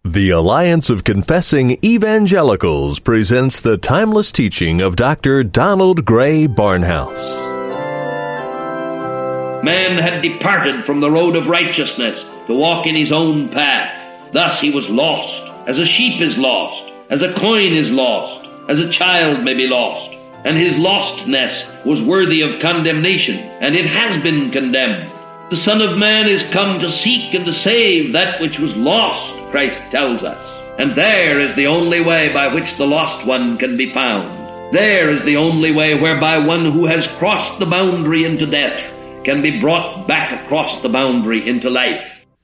The Alliance of Confessing Evangelicals presents the timeless teaching of Dr. Donald Grey Barnhouse. Man had departed from the road of righteousness to walk in his own path. Thus he was lost, as a sheep is lost, as a coin is lost, as a child may be lost. And his lostness was worthy of condemnation, and it has been condemned. The Son of Man is come to seek and to save that which was lost, Christ tells us. And there is the only way by which the lost one can be found. There is the only way whereby one who has crossed the boundary into death can be brought back across the boundary into life.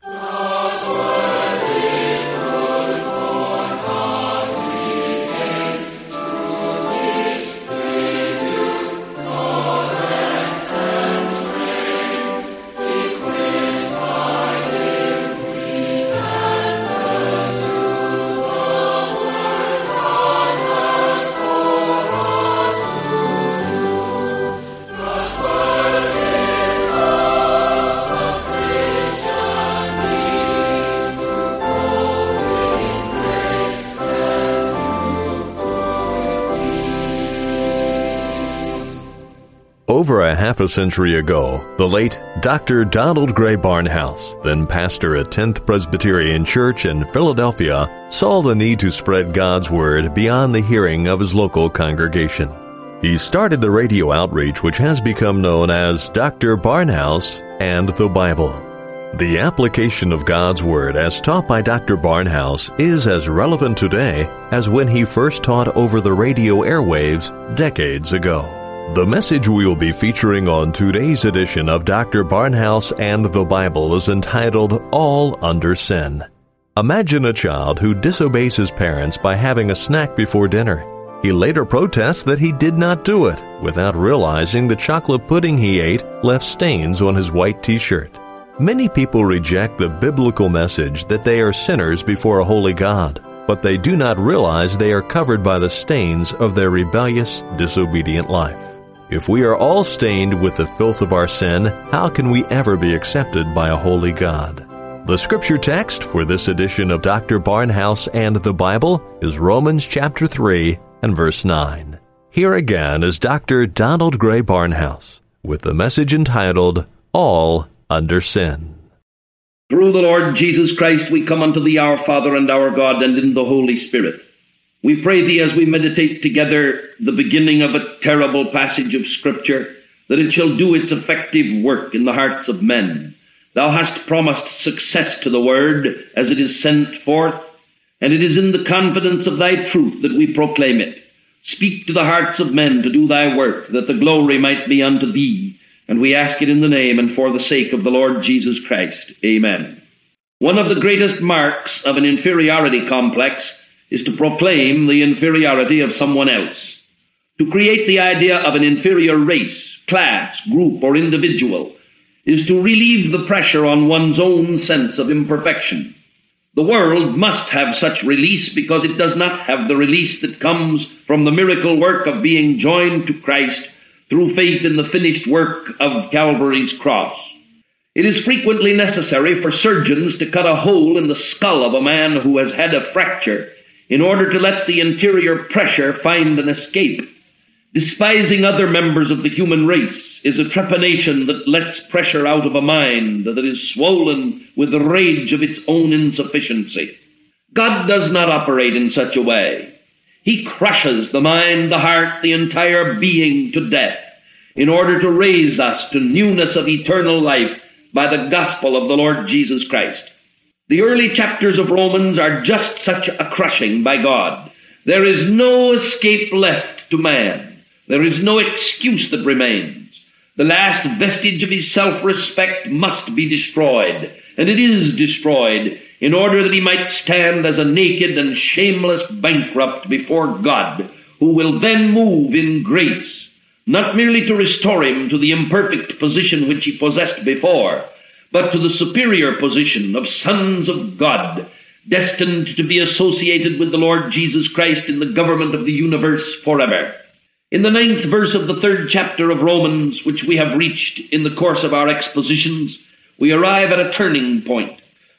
Over a half a century ago, the late Dr. Donald Grey Barnhouse, then pastor at 10th Presbyterian Church in Philadelphia, saw the need to spread God's Word beyond the hearing of his local congregation. He started the radio outreach which has become known as Dr. Barnhouse and the Bible. The application of God's Word as taught by Dr. Barnhouse is as relevant today as when he first taught over the radio airwaves decades ago. The message we will be featuring on today's edition of Dr. Barnhouse and the Bible is entitled, All Under Sin. Imagine a child who disobeys his parents by having a snack before dinner. He later protests that he did not do it, without realizing the chocolate pudding he ate left stains on his white t-shirt. Many people reject the biblical message that they are sinners before a holy God, but they do not realize they are covered by the stains of their rebellious, disobedient life. If we are all stained with the filth of our sin, how can we ever be accepted by a holy God? The scripture text for this edition of Dr. Barnhouse and the Bible is Romans chapter 3 and verse 9. Here again is Dr. Donald Grey Barnhouse with the message entitled, All Under Sin. Through the Lord Jesus Christ we come unto thee, our Father and our God, and in the Holy Spirit. We pray thee as we meditate together the beginning of a terrible passage of Scripture, that it shall do its effective work in the hearts of men. Thou hast promised success to the word as it is sent forth, and it is in the confidence of thy truth that we proclaim it. Speak to the hearts of men to do thy work, that the glory might be unto thee. And we ask it in the name and for the sake of the Lord Jesus Christ. Amen. One of the greatest marks of an inferiority complex is to proclaim the inferiority of someone else. To create the idea of an inferior race, class, group, or individual is to relieve the pressure on one's own sense of imperfection. The world must have such release because it does not have the release that comes from the miracle work of being joined to Christ through faith in the finished work of Calvary's cross. It is frequently necessary for surgeons to cut a hole in the skull of a man who has had a fracture in order to let the interior pressure find an escape. Despising other members of the human race is a trepanation that lets pressure out of a mind that is swollen with the rage of its own insufficiency. God does not operate in such a way. He crushes the mind, the heart, the entire being to death in order to raise us to newness of eternal life by the gospel of the Lord Jesus Christ. The early chapters of Romans are just such a crushing by God. There is no escape left to man. There is no excuse that remains. The last vestige of his self-respect must be destroyed, and it is destroyed in order that he might stand as a naked and shameless bankrupt before God, who will then move in grace, not merely to restore him to the imperfect position which he possessed before, but to the superior position of sons of God, destined to be associated with the Lord Jesus Christ in the government of the universe forever. In the 9th verse of the 3rd chapter of Romans, which we have reached in the course of our expositions, we arrive at a turning point.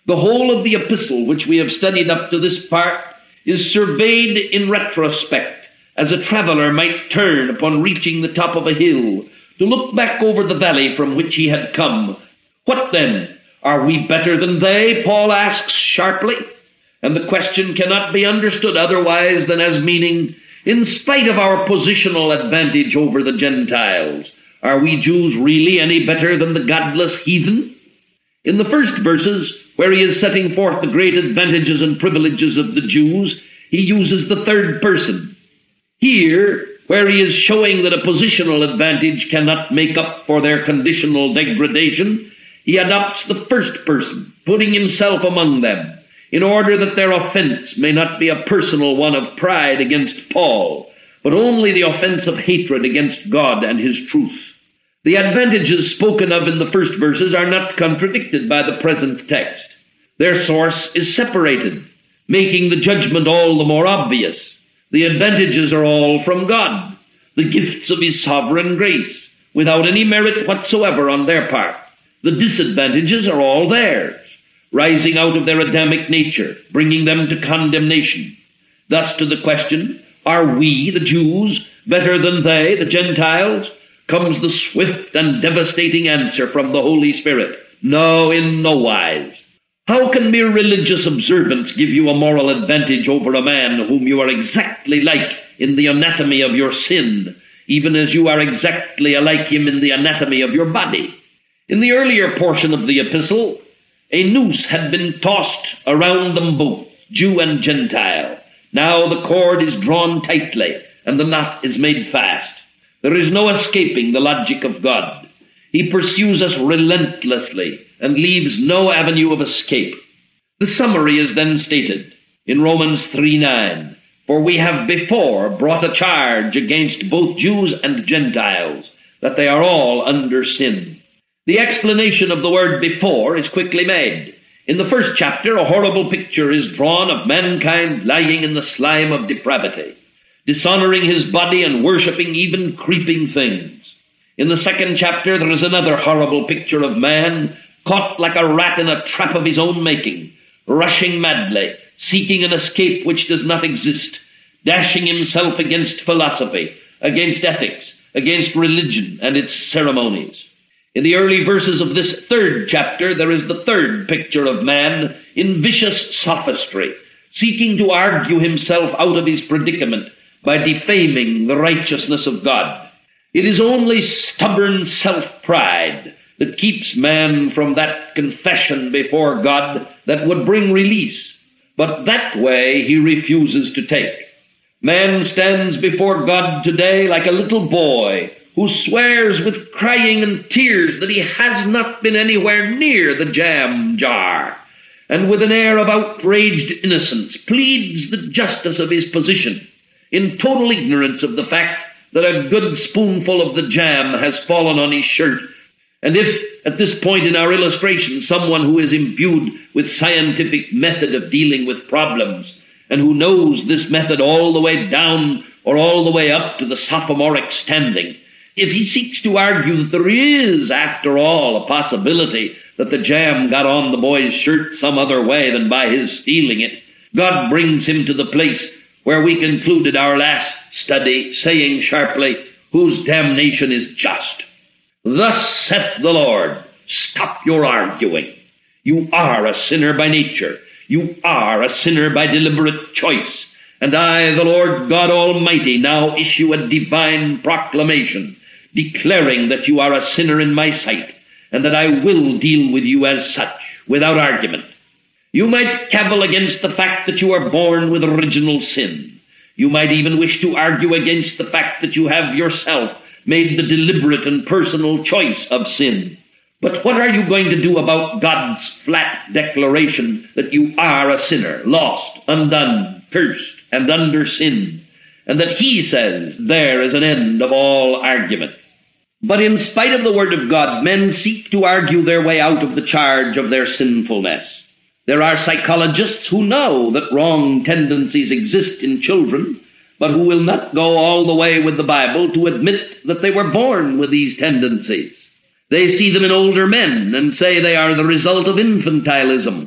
The whole of the epistle which we have studied up to this part is surveyed in retrospect, as a traveler might turn upon reaching the top of a hill to look back over the valley from which he had come. What then? Are we better than they? Paul asks sharply. And the question cannot be understood otherwise than as meaning, in spite of our positional advantage over the Gentiles, are we Jews really any better than the godless heathen? In the first verses, where he is setting forth the great advantages and privileges of the Jews, he uses the third person. Here, where he is showing that a positional advantage cannot make up for their conditional degradation, he adopts the first person, putting himself among them, in order that their offense may not be a personal one of pride against Paul, but only the offense of hatred against God and his truth. The advantages spoken of in the first verses are not contradicted by the present text. Their source is separated, making the judgment all the more obvious. The advantages are all from God, the gifts of his sovereign grace, without any merit whatsoever on their part. The disadvantages are all theirs, rising out of their Adamic nature, bringing them to condemnation. Thus to the question, are we, the Jews, better than they, the Gentiles, comes the swift and devastating answer from the Holy Spirit. No, in no wise. How can mere religious observance give you a moral advantage over a man whom you are exactly like in the anatomy of your sin, even as you are exactly like him in the anatomy of your body? In the earlier portion of the epistle, a noose had been tossed around them both, Jew and Gentile. Now the cord is drawn tightly, and the knot is made fast. There is no escaping the logic of God. He pursues us relentlessly and leaves no avenue of escape. The summary is then stated in Romans 3:9, "For we have before brought a charge against both Jews and Gentiles, that they are all under sin." The explanation of the word before is quickly made. In the first chapter, a horrible picture is drawn of mankind lying in the slime of depravity, dishonoring his body and worshipping even creeping things. In the second chapter, there is another horrible picture of man caught like a rat in a trap of his own making, rushing madly, seeking an escape which does not exist, dashing himself against philosophy, against ethics, against religion and its ceremonies. In the early verses of this third chapter, there is the third picture of man in vicious sophistry, seeking to argue himself out of his predicament by defaming the righteousness of God. It is only stubborn self-pride that keeps man from that confession before God that would bring release, but that way he refuses to take. Man stands before God today like a little boy who swears with crying and tears that he has not been anywhere near the jam jar, and with an air of outraged innocence pleads the justice of his position, in total ignorance of the fact that a good spoonful of the jam has fallen on his shirt. And if, at this point in our illustration, someone who is imbued with scientific method of dealing with problems, and who knows this method all the way down or all the way up to the sophomoric standing, if he seeks to argue that there is, after all, a possibility that the jam got on the boy's shirt some other way than by his stealing it, God brings him to the place where we concluded our last study, saying sharply, "Whose damnation is just." Thus saith the Lord, stop your arguing. You are a sinner by nature. You are a sinner by deliberate choice. And I, the Lord God Almighty, now issue a divine proclamation, declaring that you are a sinner in my sight, and that I will deal with you as such, without argument. You might cavil against the fact that you are born with original sin. You might even wish to argue against the fact that you have yourself made the deliberate and personal choice of sin. But what are you going to do about God's flat declaration that you are a sinner, lost, undone, cursed, and under sin, and that he says there is an end of all argument? But in spite of the word of God, men seek to argue their way out of the charge of their sinfulness. There are psychologists who know that wrong tendencies exist in children, but who will not go all the way with the Bible to admit that they were born with these tendencies. They see them in older men and say they are the result of infantilism.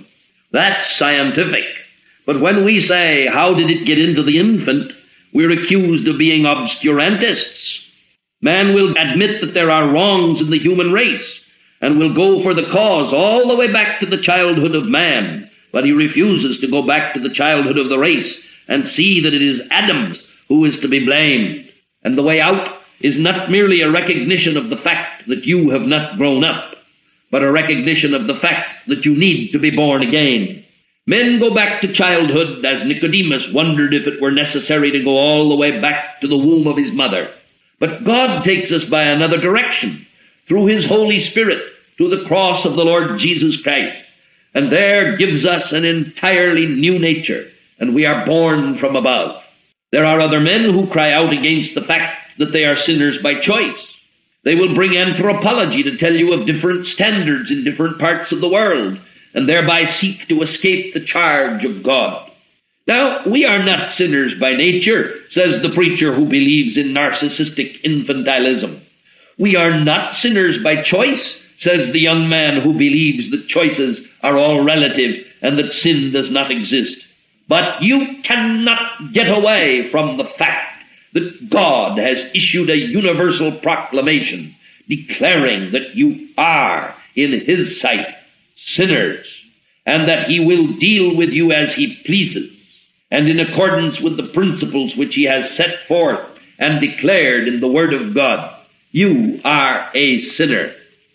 That's scientific. But when we say, how did it get into the infant, we're accused of being obscurantists. Man will admit that there are wrongs in the human race and will go for the cause all the way back to the childhood of man, but he refuses to go back to the childhood of the race and see that it is Adam who is to be blamed. And the way out is not merely a recognition of the fact that you have not grown up, but a recognition of the fact that you need to be born again. Men go back to childhood as Nicodemus wondered if it were necessary to go all the way back to the womb of his mother. But God takes us by another direction, through his Holy Spirit, to the cross of the Lord Jesus Christ, and there gives us an entirely new nature, and we are born from above. There are other men who cry out against the fact that they are sinners by choice. They will bring anthropology to tell you of different standards in different parts of the world, and thereby seek to escape the charge of God. Now, we are not sinners by nature, says the preacher who believes in narcissistic infantilism. We are not sinners by choice, says the young man who believes that choices are all relative and that sin does not exist. But you cannot get away from the fact that God has issued a universal proclamation declaring that you are, in his sight, sinners, and that he will deal with you as he pleases, and in accordance with the principles which he has set forth and declared in the Word of God. You are a sinner.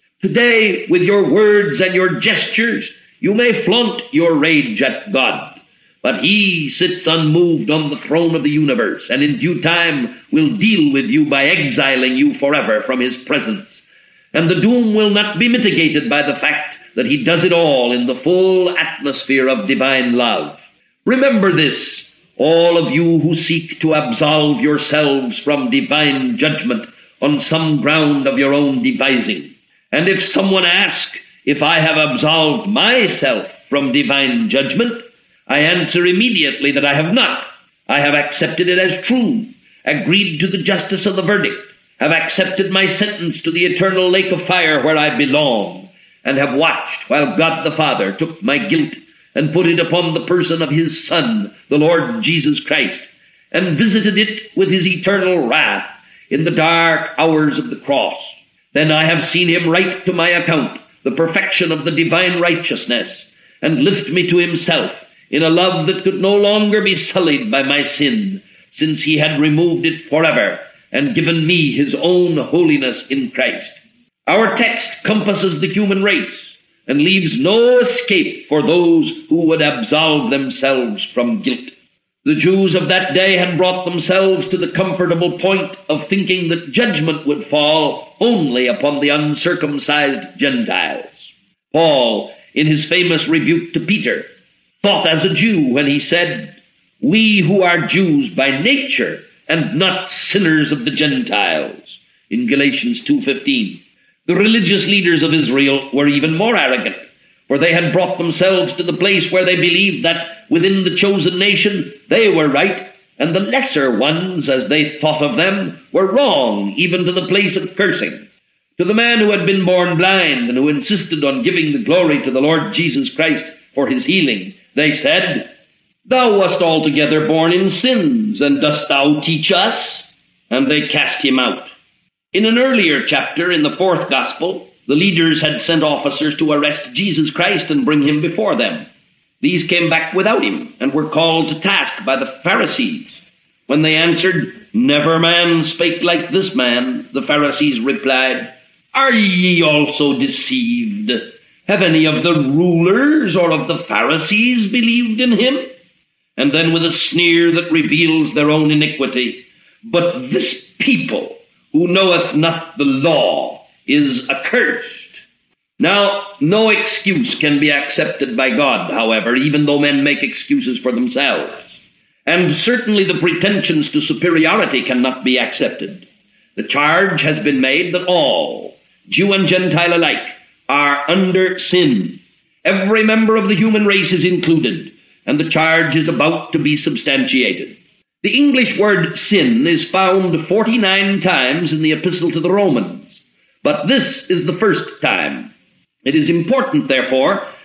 Today, with your words and your gestures, you may flaunt your rage at God, but he sits unmoved on the throne of the universe, and in due time will deal with you by exiling you forever from his presence. And the doom will not be mitigated by the fact that he does it all in the full atmosphere of divine love. Remember this, all of you who seek to absolve yourselves from divine judgment on some ground of your own devising. And if someone asks if I have absolved myself from divine judgment, I answer immediately that I have not. I have accepted it as true, agreed to the justice of the verdict, have accepted my sentence to the eternal lake of fire where I belong, and have watched while God the Father took my guilt and put it upon the person of his Son, the Lord Jesus Christ, and visited it with his eternal wrath in the dark hours of the cross. Then I have seen him write to my account the perfection of the divine righteousness, and lift me to himself in a love that could no longer be sullied by my sin, since he had removed it forever and given me his own holiness in Christ. Our text compasses the human race and leaves no escape for those who would absolve themselves from guilt. The Jews of that day had brought themselves to the comfortable point of thinking that judgment would fall only upon the uncircumcised Gentiles. Paul, in his famous rebuke to Peter, thought as a Jew when he said, "We who are Jews by nature and not sinners of the Gentiles," in Galatians 2:15. The religious leaders of Israel were even more arrogant, for they had brought themselves to the place where they believed that within the chosen nation they were right, and the lesser ones, as they thought of them, were wrong, even to the place of cursing. To the man who had been born blind and who insisted on giving the glory to the Lord Jesus Christ for his healing, they said, "Thou wast altogether born in sins, and dost thou teach us?" And they cast him out. In an earlier chapter in the 4th Gospel, the leaders had sent officers to arrest Jesus Christ and bring him before them. These came back without him and were called to task by the Pharisees. When they answered, "Never man spake like this man," the Pharisees replied, "Are ye also deceived? Have any of the rulers or of the Pharisees believed in him?" And then with a sneer that reveals their own iniquity, "But this people who knoweth not the law is accursed." Now, no excuse can be accepted by God, however, even though men make excuses for themselves. And certainly the pretensions to superiority cannot be accepted. The charge has been made that all, Jew and Gentile alike, are under sin. Every member of the human race is included, and the charge is about to be substantiated. The English word sin is found 49 times in the Epistle to the Romans, but this is the first time. It is important, therefore,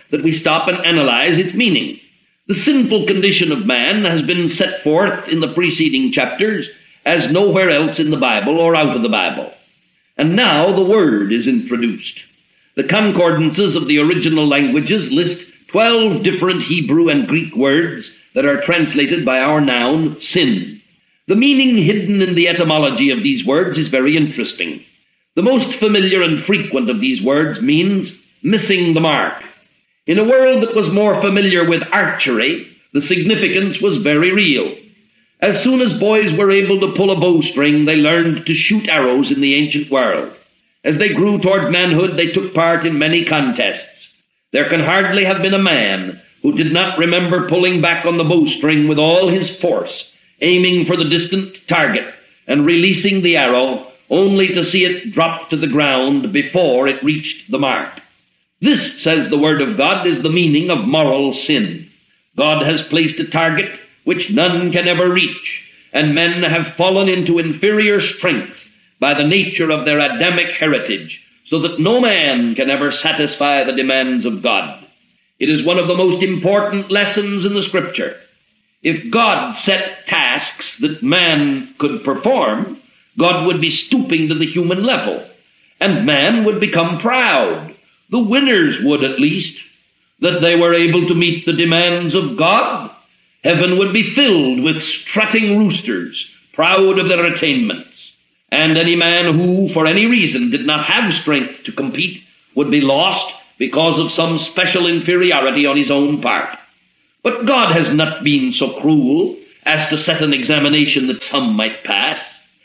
that we stop and analyze its meaning. The sinful condition of man has been set forth in the preceding chapters as nowhere else in the Bible or out of the Bible. And now the word is introduced. The concordances of the original languages list 12 different Hebrew and Greek words that are translated by our noun, sin. The meaning hidden in the etymology of these words is very interesting. The most familiar and frequent of these words means missing the mark. In a world that was more familiar with archery, the significance was very real. As soon as boys were able to pull a bowstring, they learned to shoot arrows in the ancient world. As they grew toward manhood, they took part in many contests. There can hardly have been a man who did not remember pulling back on the bowstring with all his force, aiming for the distant target, and releasing the arrow, only to see it drop to the ground before it reached the mark. This, says the Word of God, is the meaning of moral sin. God has placed a target which none can ever reach, and men have fallen into inferior strength by the nature of their Adamic heritage, so that no man can ever satisfy the demands of God. It is one of the most important lessons in the Scripture. If God set tasks that man could perform, God would be stooping to the human level, and man would become proud. The winners would, at least, that they were able to meet the demands of God. Heaven would be filled with strutting roosters, proud of their attainments. And any man who, for any reason, did not have strength to compete would be lost because of some special inferiority on his own part. But God has not been so cruel as to set an examination that some might pass.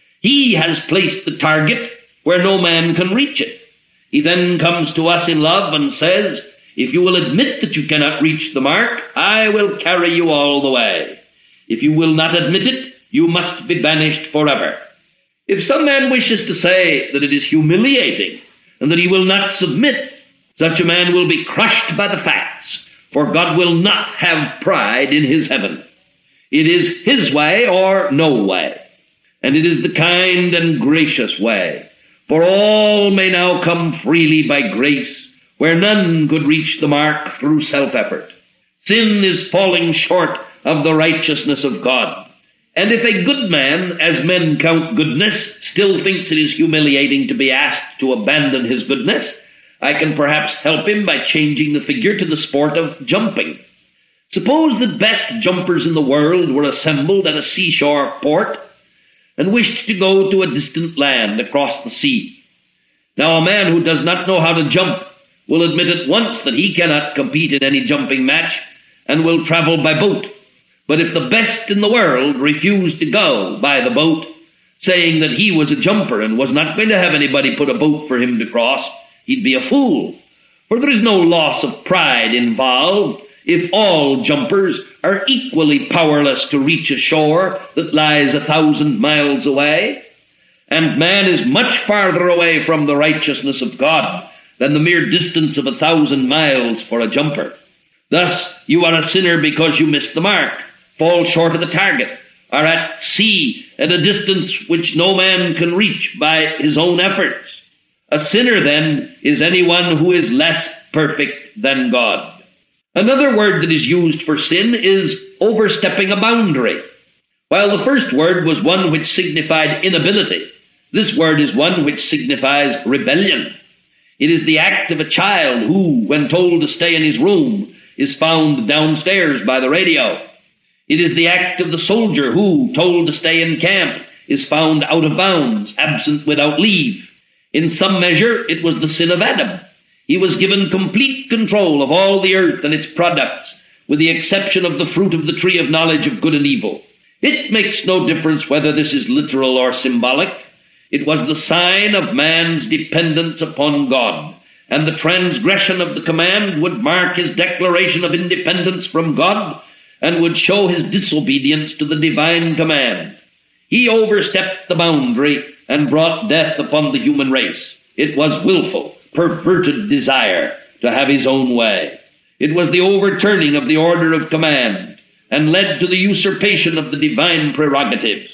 He has placed the target where no man can reach it. He then comes to us in love and says, if you will admit that you cannot reach the mark, I will carry you all the way. If you will not admit it, you must be banished forever. If some man wishes to say that it is humiliating and that he will not submit, such a man will be crushed by the facts, for God will not have pride in his heaven. It is his way or no way, and it is the kind and gracious way. For all may now come freely by grace, where none could reach the mark through self-effort. Sin is falling short of the righteousness of God. And if a good man, as men count goodness, still thinks it is humiliating to be asked to abandon his goodness, I can perhaps help him by changing the figure to the sport of jumping. Suppose the best jumpers in the world were assembled at a seashore port and wished to go to a distant land across the sea. Now a man who does not know how to jump will admit at once that he cannot compete in any jumping match and will travel by boat. But if the best in the world refused to go by the boat, saying that he was a jumper and was not going to have anybody put a boat for him to cross, he'd be a fool. For there is no loss of pride involved if all jumpers are equally powerless to reach a shore that lies 1,000 miles away. And man is much farther away from the righteousness of God than the mere distance of 1,000 miles for a jumper. Thus, you are a sinner because you missed the mark, fall short of the target, are at sea at a distance which no man can reach by his own efforts. A sinner, then, is anyone who is less perfect than God. Another word that is used for sin is overstepping a boundary. While the first word was one which signified inability, this word is one which signifies rebellion. It is the act of a child who, when told to stay in his room, is found downstairs by the radio. It is the act of the soldier who, told to stay in camp, is found out of bounds, absent without leave. In some measure, it was the sin of Adam. He was given complete control of all the earth and its products, with the exception of the fruit of the tree of knowledge of good and evil. It makes no difference whether this is literal or symbolic. It was the sign of man's dependence upon God, and the transgression of the command would mark his declaration of independence from God and would show his disobedience to the divine command. He overstepped the boundary and brought death upon the human race. It was willful, perverted desire to have his own way. It was the overturning of the order of command and led to the usurpation of the divine prerogatives.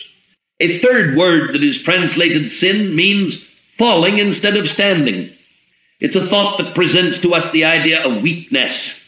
A third word that is translated sin means falling instead of standing. It's a thought that presents to us the idea of weakness.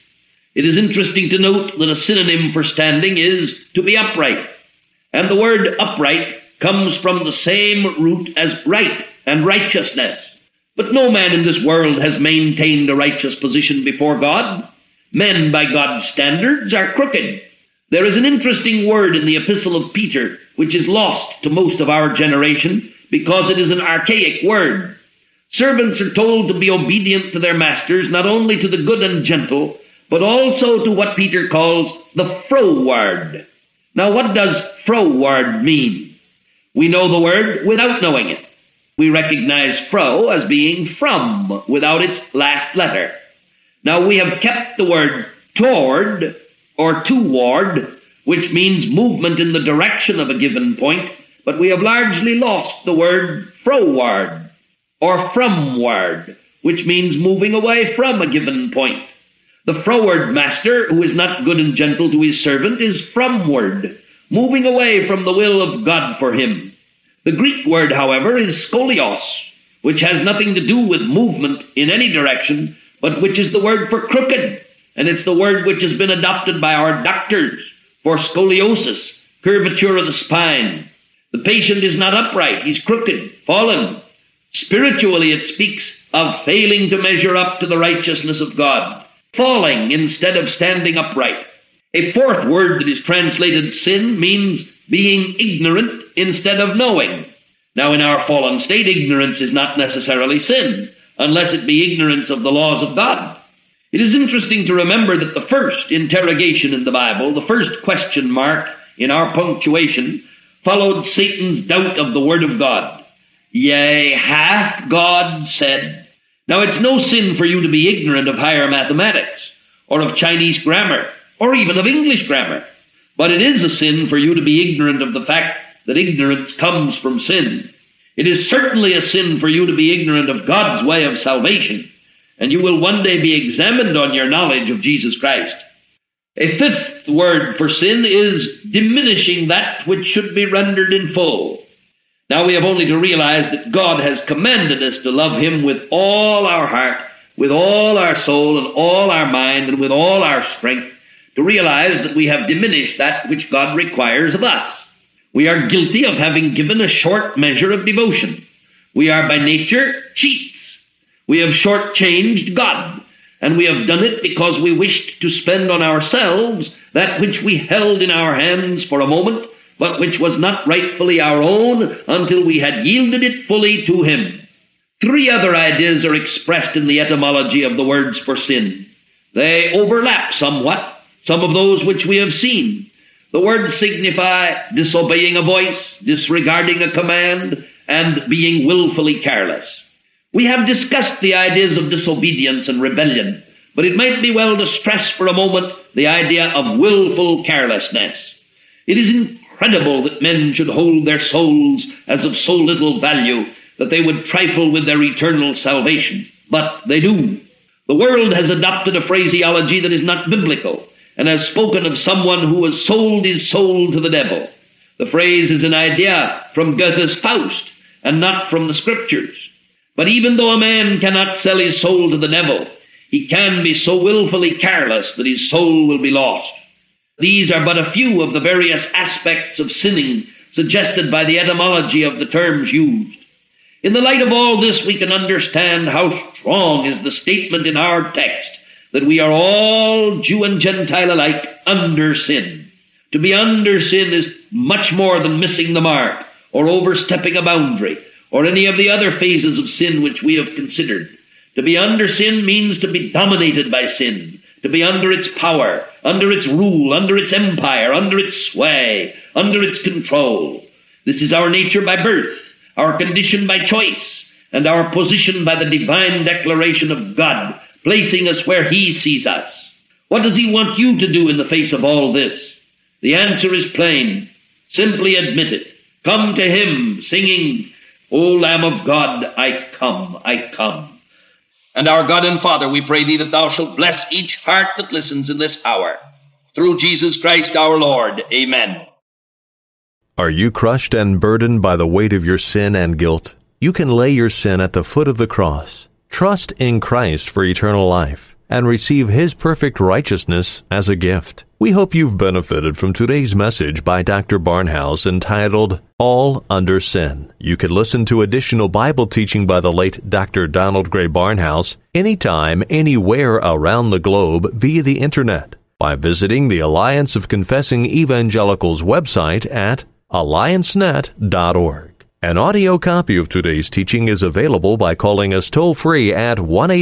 It is interesting to note that a synonym for standing is to be upright. And the word upright comes from the same root as right and righteousness. But no man in this world has maintained a righteous position before God. Men, by God's standards, are crooked. There is an interesting word in the Epistle of Peter which is lost to most of our generation because it is an archaic word. Servants are told to be obedient to their masters, not only to the good and gentle, but also to what Peter calls the froward. Now, what does froward mean? We know the word without knowing it. We recognize fro as being from, without its last letter. Now, we have kept the word toward or toward, which means movement in the direction of a given point, but we have largely lost the word froward or fromward, which means moving away from a given point. The froward master, who is not good and gentle to his servant, is fromward, moving away from the will of God for him. The Greek word, however, is skolios, which has nothing to do with movement in any direction, but which is the word for crooked, and it's the word which has been adopted by our doctors for scoliosis, curvature of the spine. The patient is not upright, he's crooked, fallen. Spiritually, it speaks of failing to measure up to the righteousness of God, falling instead of standing upright. A fourth word that is translated sin means being ignorant instead of knowing. Now, in our fallen state, ignorance is not necessarily sin, unless it be ignorance of the laws of God. It is interesting to remember that the first interrogation in the Bible, the first question mark in our punctuation, followed Satan's doubt of the Word of God. Yea, hath God said? Now, it's no sin for you to be ignorant of higher mathematics, or of Chinese grammar, or even of English grammar. But it is a sin for you to be ignorant of the fact that ignorance comes from sin. It is certainly a sin for you to be ignorant of God's way of salvation, and you will one day be examined on your knowledge of Jesus Christ. A fifth word for sin is diminishing that which should be rendered in full. Now, we have only to realize that God has commanded us to love Him with all our heart, with all our soul, and all our mind, and with all our strength, to realize that we have diminished that which God requires of us. We are guilty of having given a short measure of devotion. We are by nature cheats. We have shortchanged God, and we have done it because we wished to spend on ourselves that which we held in our hands for a moment, but which was not rightfully our own until we had yielded it fully to Him. Three other ideas are expressed in the etymology of the words for sin. They overlap somewhat some of those which we have seen. The words signify disobeying a voice, disregarding a command, and being willfully careless. We have discussed the ideas of disobedience and rebellion, but it might be well to stress for a moment the idea of willful carelessness. It is incredible that men should hold their souls as of so little value that they would trifle with their eternal salvation, but they do. The world has adopted a phraseology that is not biblical, and has spoken of someone who has sold his soul to the devil. The phrase is an idea from Goethe's Faust, and not from the Scriptures. But even though a man cannot sell his soul to the devil, he can be so willfully careless that his soul will be lost. These are but a few of the various aspects of sinning suggested by the etymology of the terms used. In the light of all this, we can understand how strong is the statement in our text that we are all, Jew and Gentile alike, under sin. To be under sin is much more than missing the mark, or overstepping a boundary, or any of the other phases of sin which we have considered. To be under sin means to be dominated by sin, to be under its power, under its rule, under its empire, under its sway, under its control. This is our nature by birth, our condition by choice, and our position by the divine declaration of God, placing us where He sees us. What does He want you to do in the face of all this? The answer is plain. Simply admit it. Come to Him singing, O Lamb of God, I come, I come. And our God and Father, we pray Thee that Thou shalt bless each heart that listens in this hour. Through Jesus Christ our Lord. Amen. Are you crushed and burdened by the weight of your sin and guilt? You can lay your sin at the foot of the cross. Trust in Christ for eternal life. and receive His perfect righteousness as a gift. We hope you've benefited from today's message by Dr. Barnhouse entitled, All Under Sin. You can listen to additional Bible teaching by the late Dr. Donald Gray Barnhouse anytime, anywhere around the globe via the Internet by visiting the Alliance of Confessing Evangelicals website at alliancenet.org. An audio copy of today's teaching is available by calling us toll-free at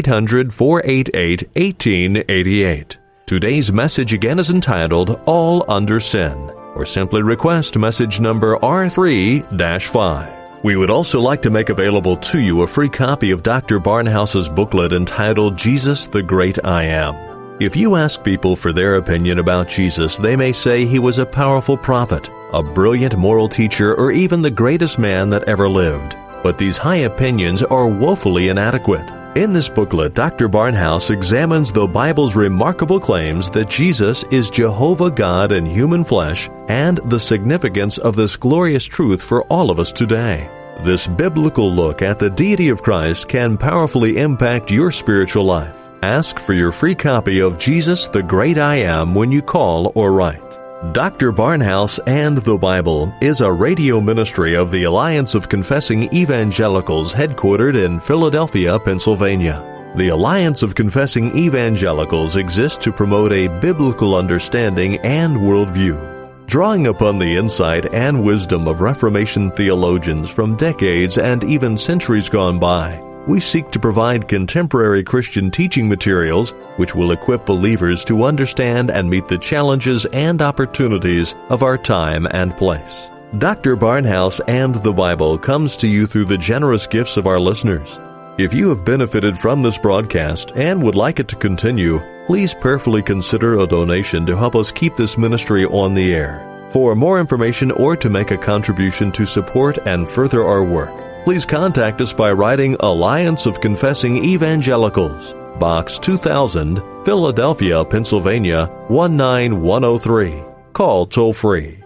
1-800-488-1888. Today's message again is entitled, All Under Sin, or simply request message number R3-5. We would also like to make available to you a free copy of Dr. Barnhouse's booklet entitled, Jesus the Great I Am. If you ask people for their opinion about Jesus, they may say he was a powerful prophet, a brilliant moral teacher, or even the greatest man that ever lived. But these high opinions are woefully inadequate. In this booklet, Dr. Barnhouse examines the Bible's remarkable claims that Jesus is Jehovah God in human flesh and the significance of this glorious truth for all of us today. This biblical look at the deity of Christ can powerfully impact your spiritual life. Ask for your free copy of Jesus the Great I Am when you call or write. Dr. Barnhouse and the Bible is a radio ministry of the Alliance of Confessing Evangelicals headquartered in Philadelphia, Pennsylvania. The Alliance of Confessing Evangelicals exists to promote a biblical understanding and worldview. Drawing upon the insight and wisdom of Reformation theologians from decades and even centuries gone by, we seek to provide contemporary Christian teaching materials which will equip believers to understand and meet the challenges and opportunities of our time and place. Dr. Barnhouse and the Bible comes to you through the generous gifts of our listeners. If you have benefited from this broadcast and would like it to continue, please prayerfully consider a donation to help us keep this ministry on the air. For more information or to make a contribution to support and further our work, please contact us by writing Alliance of Confessing Evangelicals, Box 2000, Philadelphia, Pennsylvania, 19103. Call toll-free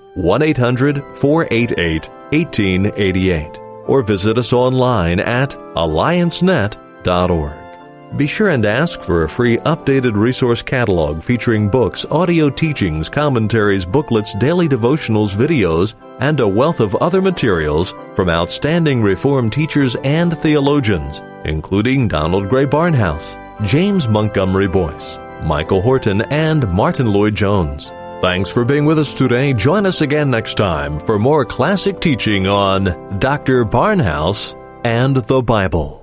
1-800-488-1888 or visit us online at alliancenet.org. Be sure and ask for a free updated resource catalog featuring books, audio teachings, commentaries, booklets, daily devotionals, videos, and a wealth of other materials from outstanding Reformed teachers and theologians, including Donald Gray Barnhouse, James Montgomery Boyce, Michael Horton, and Martin Lloyd-Jones. Thanks for being with us today. Join us again next time for more classic teaching on Dr. Barnhouse and the Bible.